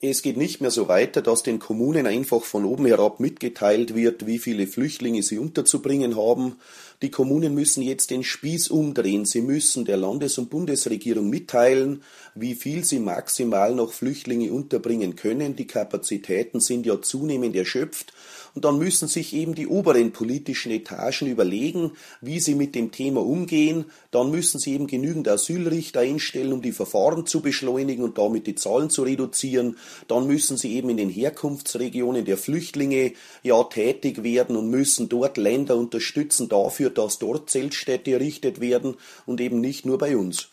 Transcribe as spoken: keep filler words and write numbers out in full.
Es geht nicht mehr so weiter, dass den Kommunen einfach von oben herab mitgeteilt wird, wie viele Flüchtlinge sie unterzubringen haben. Die Kommunen müssen jetzt den Spieß umdrehen. Sie müssen der Landes- und Bundesregierung mitteilen, wie viel sie maximal noch Flüchtlinge unterbringen können. Die Kapazitäten sind ja zunehmend erschöpft. Und dann müssen sich eben die oberen politischen Etagen überlegen, wie sie mit dem Thema umgehen. Dann müssen sie eben genügend Asylrichter einstellen, um die Verfahren zu beschleunigen und damit die Zahlen zu reduzieren. Dann müssen sie eben in den Herkunftsregionen der Flüchtlinge ja tätig werden und müssen dort Länder unterstützen dafür, dass dort Zeltstädte errichtet werden und eben nicht nur bei uns.